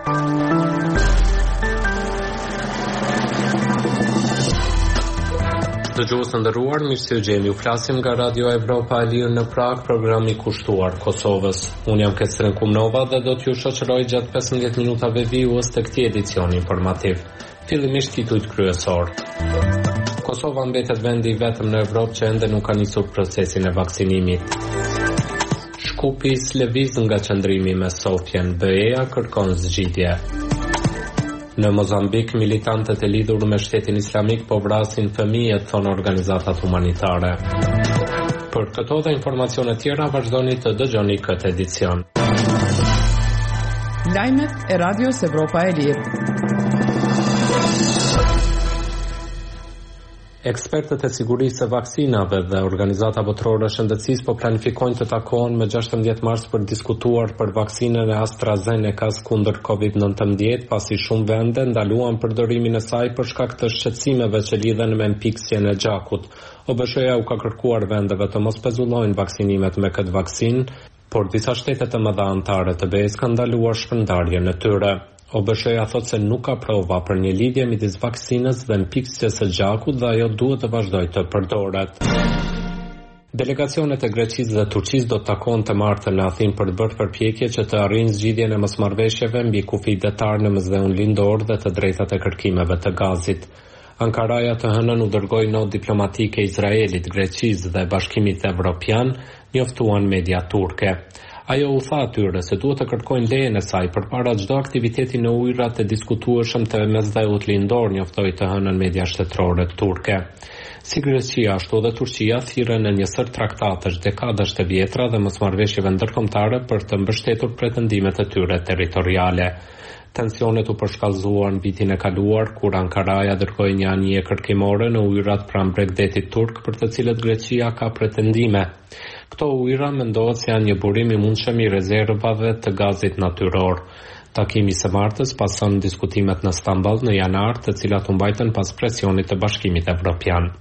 Dëgjues të nderuar, mirë se u gjeni. U flasim nga Radio Evropa e Lirë në Prag, programi kushtuar Kosovës. Unë jam Ketrin Kumnova dhe do t'ju shoqëroj gjatë 15 minutave vijues të këtij edicioni informativ. Fillimisht titujt kryesor. Kosova mbetet vendi i vetëm në Evropë që ende nuk ka nisur procesin e vaksinimit. Shkupi lëviz nga qëndrimi me Sofjen, BE-ja kërkon zgjidhje. Në Mozambik, militantët e lidhur me shtetin islamik po vrasin fëmijët, thonë organizatat humanitare. Për këto dhe informacione tjera, vazhdoni të dëgjoni këtë edicion. Lajmet e Radios Evropa e Lirë. Ekspertët e sigurisë së vaksinave dhe organizata botërore e shëndetësisë po planifikojnë të takohen më 16 mars për diskutuar për vaksinën e AstraZeneca kundër COVID-19, pasi shumë vende ndaluan përdorimin e saj për shkak të shqetësimeve që lidhen me mpiksjen e gjakut. OBSH-ja u ka kërkuar vendeve të mos pezullojnë vaksinimet me këtë vaksinë, por disa shtete të mëdha anëtare të BE-s kanë ndaluar shpërndarjen e tyre. OBSH-ja thotë se nuk ka prova për një lidhje midis vaksinës dhe mpiksjes së gjakut dhe ajo duhet të vazhdojë të përdoret. Delegacionet e Greqisë dhe Turqisë do të takohen të martën në Athinë për të bërë përpjekje që të arrijnë zgjidhjen e mosmarrëveshjeve mbi kufi detar në mesdheun lindor dhe të drejtat e kërkimeve të gazit. Ankaraja të hënën u dërgoi notë diplomatike Izraelit, Greqisë dhe Bashkimit Evropian, njoftuan media turke. Ajo u tha atyre se duhet të kërkojnë lejen e saj përpara çdo aktiviteti në ujërat e diskutueshëm të mesdheut lindor, njoftoi të hënën media shtetërore turke. Si Greqia ashtu dhe Turqia thirrën në një sër traktatesh dekadash të vjetra dhe mosmarrëveshjeve ndërkombëtare për të mbështetur pretendimet e tyre territoriale. Tensionet u përshkallëzuan vitin e kaluar kur Ankaraja dërgoi një anije kërkimore në ujërat pranë Bregdetit turk për të cilët Greqia ka pretendime. Këto ujëra mendohet se janë një burim i mundshëm i rezervave të gazit natyror. Takimi së martës pason diskutimet në Stamboll në janar, të cilat u mbajtën pas presionit të Bashkimit Evropian.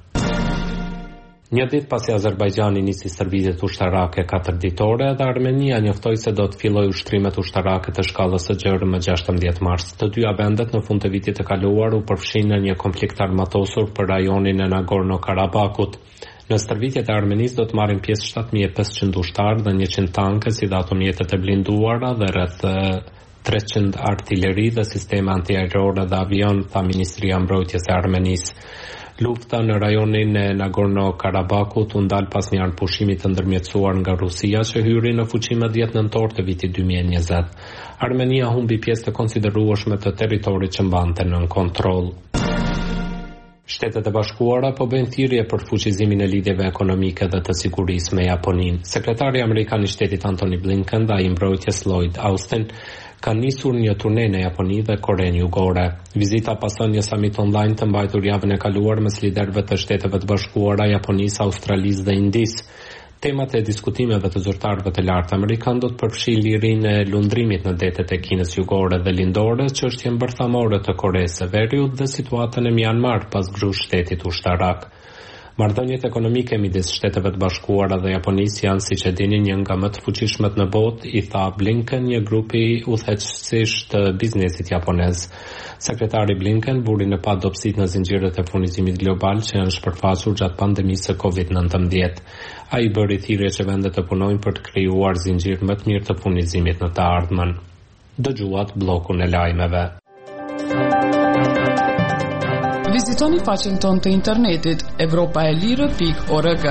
Një ditë pasi Azerbajxhani nisi stërvitjet ushtarake 4 ditore dhe Armenia njoftoi se do të fillojë ushtrimet ushtarake të shkallës së gjerë më 16 mars. Të dyja vendet në fund të vitit të kaluar u përfshin në një konflikt armatosur për rajonin e Nagorno-Karabakut. Në stërvitjet e Armenisë do të marrin pjesë 7500 ushtarë dhe 100 tanke, si dhe automjetet e blinduara dhe rreth 300 artilleri dhe sisteme antiaerore dhe avion, tha Ministria e Mbrojtjes e Armenisë. Lufta në rajonin e Nagorno-Karabakut u ndal pas një anëpushimi të ndërmjetësuar nga Rusia që hyri në fuqi më 10 nëntor të vitit 2020. Armenia humbi pjesë të konsiderueshme të territorit që mbante nën kontroll. Shtetet e Bashkuara po bëjnë thirrje për fuqizimin e lidhjeve ekonomike dhe të sigurisë me Japoninë. Sekretari amerikan i shtetit Antony Blinken dhe ai i mbrojtjes Lloyd Austin kanë nisur një turne në Japoni dhe Korenë Jugore. Vizita pason një samit online të mbajtur javën e kaluar mes liderëve të Shteteve të Bashkuara, Japonisë, Australisë dhe Indisë. Temat e diskutimeve të zyrtarëve të lartë amerikan do të përfshijnë lirinë e lundrimit në detet e Kinës Jugore dhe Lindore, çështjen bërthamore të Koresë së Veriut dhe situatën e Myanmar pas grush shtetit ushtarak. Marrëdhëniet ekonomike midis Shteteve të Bashkuara dhe Japonisë janë, siç e dini, një nga më të fuqishmet në botë, i tha Blinken, një grupi udhëheqësish të biznesit japonez. Sekretari Blinken buri në pa dobësit në zinxhirët e furnizimit global që janë shpërfaqur gjatë pandemisë së COVID-19. Ai bëri thirrje që vendet të punojnë për të krijuar zinxhir më të mirë të furnizimit në të ardhmen. Dëgjuat bllokun e lajmeve. Vizitoni faqen tonë të internetit europaelire.org.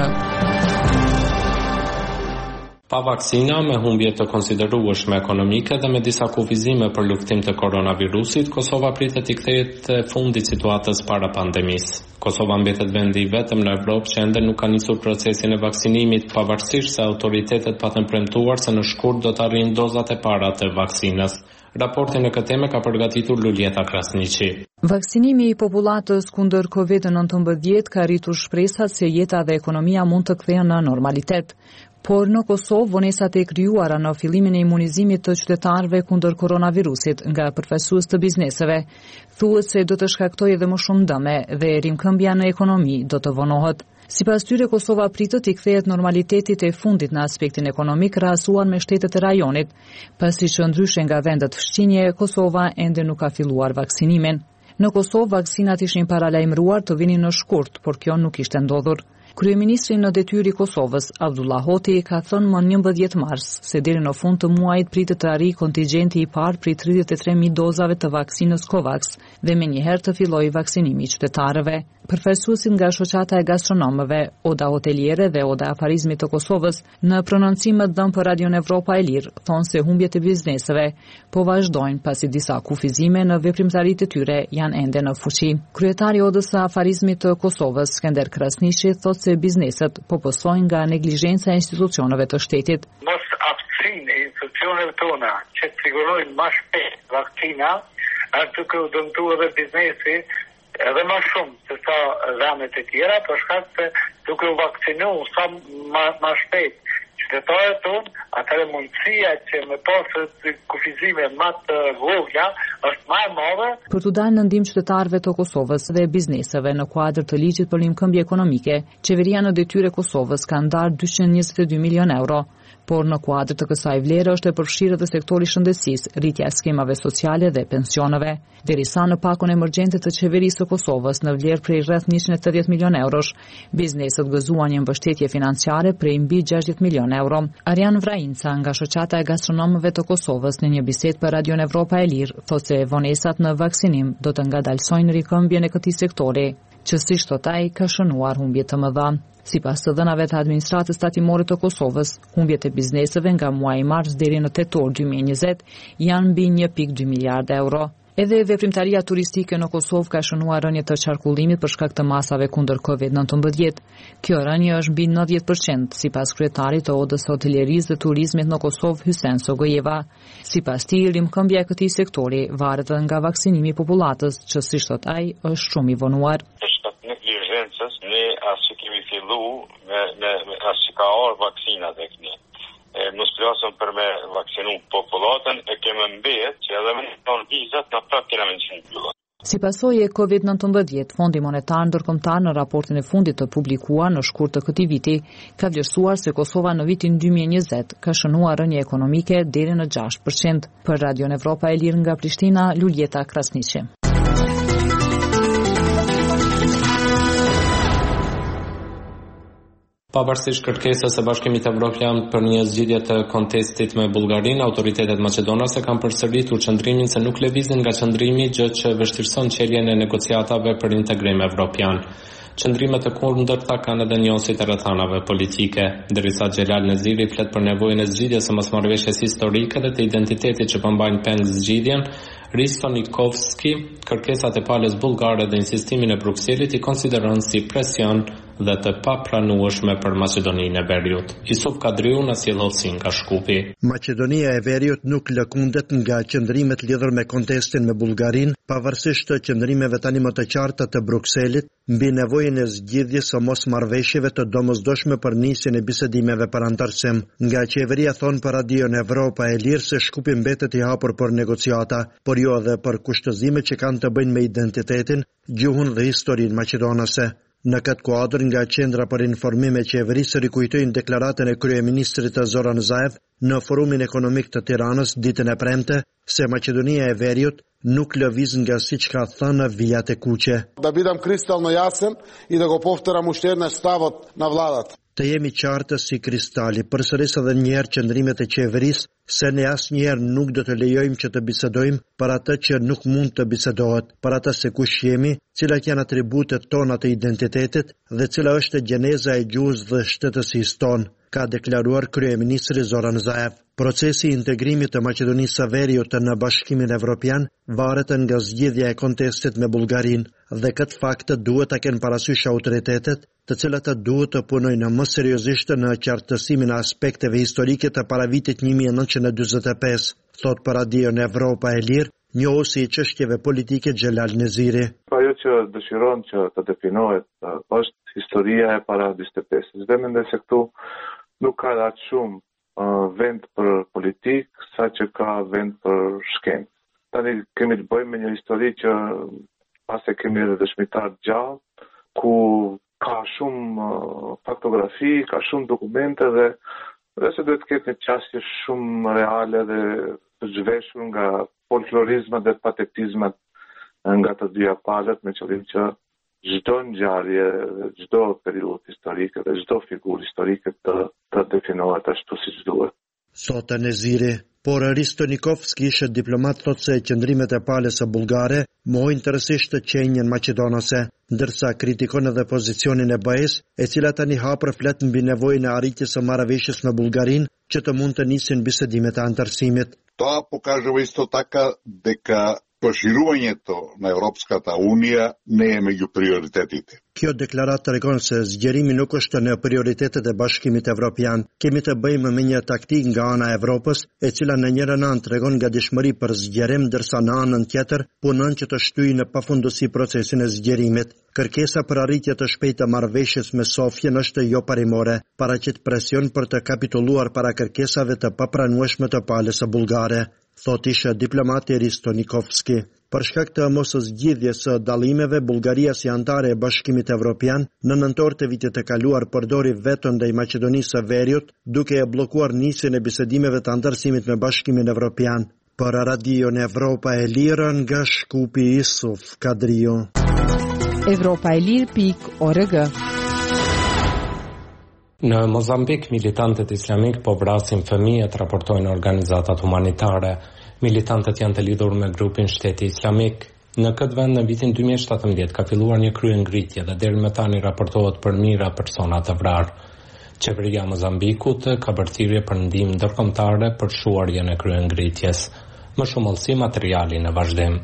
Pa vaksina, me humbje të konsiderueshme ekonomike dhe me disa kufizime për luftim të koronavirusit, Kosova pritet i kthehet fundit situatës para pandemisë. Kosova mbetet vendi i vetëm në Evropë që ende nuk ka nisur procesin e vaksinimit, pavarësisht se autoritetet patën premtuar se në shkurt do të arrijnë dozat e para të vaksinës. Raportin në këtë temë ka përgatitur Luljeta Krasniqi. Vaksinimi i popullatës kundër COVID-19 ka rritur shpresat se jeta dhe ekonomia mund të kthehen në normalitet. Por në Kosovë, vonesat e krijuara në fillimin e imunizimit të qytetarëve kundër koronavirusit nga përfaqësues të bizneseve thuhet se do të shkaktojë edhe më shumë dëme dhe rimkëmbja në ekonomi do të vonohet. Sipas tyre, Kosova pritet i kthehet normalitetit e fundit në aspektin ekonomik krahasuar me shtetet e rajonit, pasi që ndryshe nga vendet fshqinje, Kosova ende nuk ka filluar vaksinimin. Në Kosovë, vaksinat ishin paralajmëruar të vinin në shkurt, por kjo nuk ishte ndodhur. Kryeministri në detyrë i Kosovës, Abdullah Hoti, ka thënë më 11 mars se deri në fund të muajit pritet të arrijë kontingjenti i parë prej 33.000 dozave të vaksinës Covax dhe menjëherë të fillojë vaksinimi i qytetarëve. Përfaqësuesit nga shoqata e gastronomëve, Oda Hoteliere dhe Oda Afarizmit të Kosovës, në prononcime dhënë për Radion Evropa e Lirë, thonë se humbjet e bizneseve po vazhdojnë pasi disa kufizime në veprimtaritë e tyre janë ende në fuqi. Kryetari i Odës së Afarizmit të Kosovës, Skender Krasniqi, thotë se bizneset po pësojnë nga neglizhenca e institucioneve të shtetit. Mos aftësinë e institucioneve tona që të sigurojnë më shpejt vakcina, është duke u dëmtuar edhe biznesi edhe më shumë se sa ramet e tjera, për shkak se duke u vaksinu sa më shpejt qytetarët tonë, atëherë mundësia që me pasë kufizime më të vogla është më e madhe. Për të dalë në ndihmë qytetarëve të Kosovës dhe bizneseve në kuadër të ligjit për limkëmbje ekonomike, qeveria në detyrë e Kosovës ka ndarë 222 milion euro. Por në kuadër të kësaj vlere është e përfshirë edhe sektori shëndetësisë, rritja e skemave sociale dhe pensioneve. Derisa në pakon emergjente të qeverisë së Kosovës në vlerë prej rreth 180 milion eurosh, bizneset gëzuan një mbështetje financiare prej mbi 60 milion euro. Arjan Vrajinca nga shoqata e gastronomëve të Kosovës në një bisedë për Radion Evropa e Lirë thotë se vonesat në vaksinim do të ngadalsojnë rikëmbjen e këtij sektori, që si thot ai ka shënuar humbje të mëdha. Sipas të dhënave të administratës tatimore të Kosovës, humbjet e bizneseve nga muaji mars deri në tetor 2020 janë mbi 1.2 miliardë euro. Edhe veprimtaria turistike në Kosovë ka shënuar rënje të qarkullimit për shkak të masave kundër COVID-19. Kjo rënje është mbi 90%, sipas kryetarit të Odës së Hotelierisë dhe Turizmit në Kosovë, Hysen Sogojeva. Sipas tij, rimkëmbja e këtij sektori varet edhe nga vaksinimi i popullatës, që si thot ai, është shumë i vonuar. Ne asë që kemi fillu me asë që ka orë vaksinat e këni. Mos plasëm për me vaksinu popullatën e keme mbet që edhe me në vizat në prap kena me në qenë pjullot. Si pasojë e COVID-19, Fondi Monetar Ndërkombëtar në raportin e fundit të publikuar në shkurt të këtij viti ka vlerësuar se Kosova në vitin 2020 ka shënuar rënje ekonomike deri në 6%. Për Radion Evropa e Lirë nga Prishtina, Luljeta Krasniqi. Pavarësisht kërkesës së Bashkimit Evropian për një zgjidhje të kontestit me Bullgarinë, autoritetet maqedonase kanë përsëritur qëndrimin se nuk lëvizin nga qëndrimi, gjë që vështirëson çeljen e negociatave për integrim evropian. Qëndrimet e kundërta kanë edhe njohësit e rrethanave politike, ndërsa Xhelal Neziri flet për nevojën e zgjidhjes së mosmarrëveshjes historike dhe të identitetit që përmbajnë peng zgjidhjen. Risto Nikovski, kërkesat e palës bullgare dhe insistimin e Brukselit i konsideron si presion dhe të papranueshme për Maqedoninë e Veriut. Yusuf Kadriu na sjellsi nga Shkupi. Maqedonia e Veriut nuk lëkundet nga qëndrimet lidhur me kontestin me Bullgarinë, pavarësisht të qëndrimeve tani më të qarta të Brukselit mbi nevojën e zgjidhjes së mosmarrëveshjeve të domosdoshme për nisjen e bisedimeve për antarësim. Nga qeveria thon për Radion Evropa e Lirë se Shkupi mbetet i hapur për negociata, por jo edhe për kushtëzime që kanë të bëjnë me identitetin, gjuhën dhe historinë maqedonase. Në këtë kuadër, nga Qendra për Informime e Qeverisë rikujtojnë deklaratën e kryeministrit Zoran Zaev në Forumin Ekonomik të Tiranës ditën e premte se Maqedonia e Veriut nuk lëviz nga siç ka thënë vijat e kuqe. Da bidam kristalno jasen I da go povteram ushterna stavot na vladat. Të jemi qartë si kristali, përsëris edhe njerë qëndrimet e qeverisë se ne asnjëherë nuk do të lejojmë që të bisedojmë për atë që nuk mund të bisedohet, për atë se kush jemi, cilat janë atributet tona të identitetit dhe cila është gjeneza e gjuhës dhe shtetësisë tonë, ka deklaruar kryeministri Zoran Zaev. Procesi i integrimit të Maqedonisë së Veriut në Bashkimin Evropian varet nga zgjidhja e kontestit me Bullgarinë dhe këtë fakt duhet ta kenë parasysh autoritetet, të cilat duhet të punojnë më seriozisht në qartësimin e aspekteve historike të paravitit 1945, thot për Radion Evropa e Lirë, njohuesi I çështjeve politike Xhelal Neziri. Ajo që dëshiron që të definohet është historia e para 45-s. Dhe mendoj se këtu nuk ka aq shumë vend për politikë, sa që ka vend për shkencë. Tani kemi të bëjmë me një histori që pas e kemi edhe dëshmitar gjallë, ku ka shumë faktografi, ka shumë dokumente dhe se duhet të ketë një qasje shumë reale dhe të zhveshur nga folklorizmat dhe patetizmat nga të dyja palët, me qëllim që çdo ngjarje, çdo periudhë historike dhe çdo figurë historike të definohet ashtu siç duhet. Sot Neziri, por Risto Nikovski, ishte diplomat, thot se qëndrimet e palës së bullgare mohojnë tërësisht të qenjen maqedonase, ndërsa kritikon edhe pozicionin e BE-s, e cila tani hapër flet mbi nevojën e arritjes së marrëveshjes me Bullgarinë që të mund të nisin bisedimet e antarësimit. Това показва исто така дека proširuvanjeto na Evropskата Unija ne je među prioritetit. Kjo deklarat tregon se zgjerimi nuk është në prioritetet e Bashkimit Evropian. Kemi të bëjmë me një taktik nga ana e Evropës, e cila në njërin anë tregon gatishmëri për zgjerim, ndërsa në anën tjetër punon që të shtyjë në pafundësi procesin e zgjerimit. Kërkesa për arritje të shpejtë të marrëveshjes me Sofjen është jo parimore, paraqit presion për të kapitulluar para kërkesave të papranueshme të palës së bullgare, thot isha diplomati Risto Nikovski. Për shkak të moszgjidhjes së dallimeve, Bullgaria si antare e Bashkimit Evropian në nëntor të vitit të kaluar përdori veto ndaj Maqedonisë së Veriut, duke e bllokuar nisjen e bisedimeve të antarësimit me Bashkimin Evropian. Për Radion Evropa e Lirë, nga Shkupi Isuf Kadrio. Evropaelir.org. Në Mozambik, militantët islamik po vrasin fëmijët, raportojnë organizatat humanitare. Militantët janë të lidhur me grupin Shteti Islamik. Në këtë vend në vitin 2017 ka filluar një kryengritje dhe deri më tani raportohet për mijëra persona të vrarë. Qeveria e Mozambikut ka bërë thirrje për ndihmë ndërkombëtare për shuarjen e kryengritjes. Më shumë olsi materiali në vazhdim.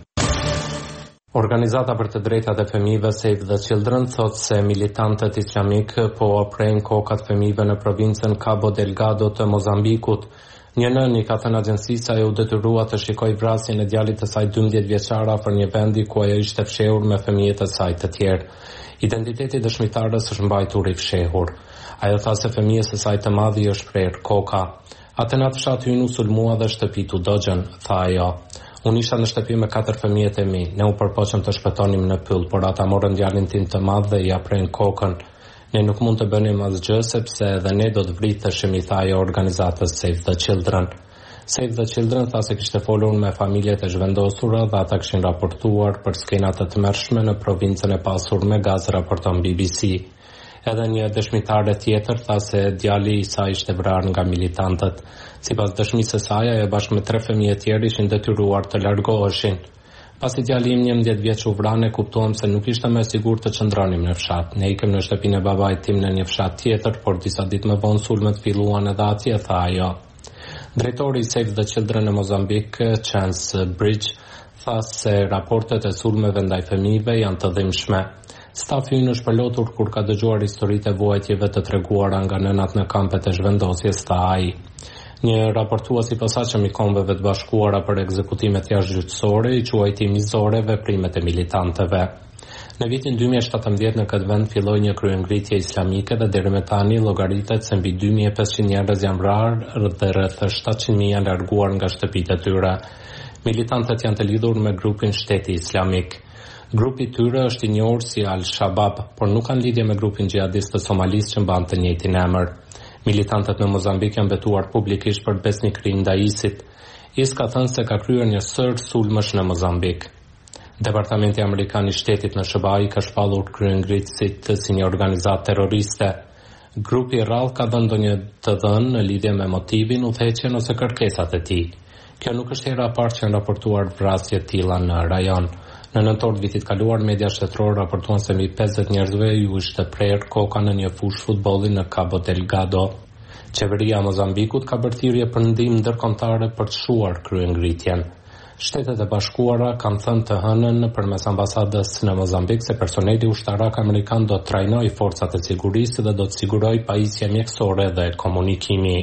Organizata për të drejtat e fëmijëve Save the Children thot se militantët islamik po oprejnë kokat fëmijëve në provincën Cabo Delgado të Mozambikut. Një nën i ka thënë agjencisë se ajo u detyrua të shikojë vrasjen e djalit të saj 12 vjeçar afër një vendi ku ajo ishte fshehur me fëmijët e saj të tjerë. Identiteti i dëshmitarës është mbajtur i fshehur. Ajo tha se fëmijës së saj të madh i është prerë koka. Atë natë fshat hyn u sulmua dhe shtëpitu dogjen, tha ajo. Unë isha në shtëpi me 4 fëmijët e mi. Ne u përpoqëm të shpëtonim në pyll, por ata morën djalin tim të madh dhe ja prejnë kokën. Ne nuk mund të bënim asgjë sepse edhe ne do të vriteshim, i tha ajo organizatës Save the Children. Save the Children tha se kishte folur me familjet e zhvendosura dhe ata kishin raportuar për skenat të tmerrshme në provincën e pasur me gaz, raporton BBC. Edhe një dëshmitare tjetër tha se djali i saj ishte vrarë nga militantët. Sipas dëshmisë së saj, ajo bashkë me 3 fëmijë tjerë ishin detyruar të largoheshin. Pasi djali im 11 vjeç u vrane, kuptuam se nuk ishte më sigurt të qëndronim në fshat. Ne ikëm në shtëpinë e babait tim në një fshat tjetër, por disa ditë më vonë sulmet filluan edhe atje, tha ajo. Drejtori i Save the Children në Mozambik, Chance Bridge, tha se raportet e sulmeve ndaj fëmijëve janë të dhimbshme. Stafi ynë është përlotur kur ka dëgjuar historitë e vuajtjeve të treguara nga nënat në kampet e zhvendosjes, tha ai. Një raportues i posaçëm i Kombeve të Bashkuara për ekzekutimet jashtëgjyqësore i quajti timizore veprimet e militantëve. Në vitin 2017 në këtë vend filloi një kryengritje islamike dhe deri më tani llogaritet se mbi 2500 njerëz janë vrarë dhe rreth 700.000 janë larguar nga shtëpitë e tyre. Militantët janë të lidhur me grupin Shteti Islamik. Grupi i tyre është i njohur si Al-Shabaab, por nuk kanë lidhje me grupin xhihadist të Somalis që mban të njëjtin emër. Militantët në Mozambik janë betuar publikisht për besnikërinë ndaj ISIS. ISIS ka thënë se ka kryer një sër sulmësh në Mozambik. Departamenti Amerikan i Shtetit në SBA ka shpallur kryengritësit si një organizatë terroriste. Grupi i rrallë ka dhënë ndonjë të dhënë në lidhje me motivin, udhëheqjen ose kërkesat e tij. Kjo nuk është hera e parë që janë raportuar vrasje të tilla në rajon. Në nëntor të vitit kaluar, media shtetërore raportuan se mbi 50 njerëzve ju ishte prerë koka në një fushë futbolli në Cabo Delgado. Qeveria e Mozambikut ka bërë thirrje për ndihmë ndërkombëtare për të shuar kryengritjen. Shtetet e Bashkuara kanë thënë të hënën përmes ambasadës në Mozambik se personeli ushtarak amerikan do të trajnojë forcat e sigurisë dhe do të sigurojë pajisje mjekësore dhe komunikimi.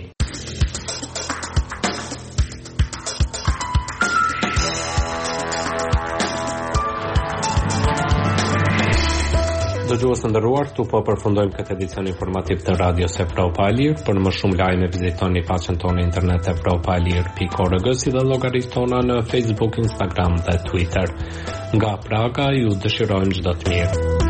Dëgjues të nderuar, këtu po përfundojmë këtë edicion informativ të Radios Evropa e Lirë. Për më shumë lajme vizitoni faqen tonë internet evropaelir.org si dhe llogaritë tona në Facebook, Instagram dhe Twitter. Nga Praga ju dëshirojmë çdo të mirë.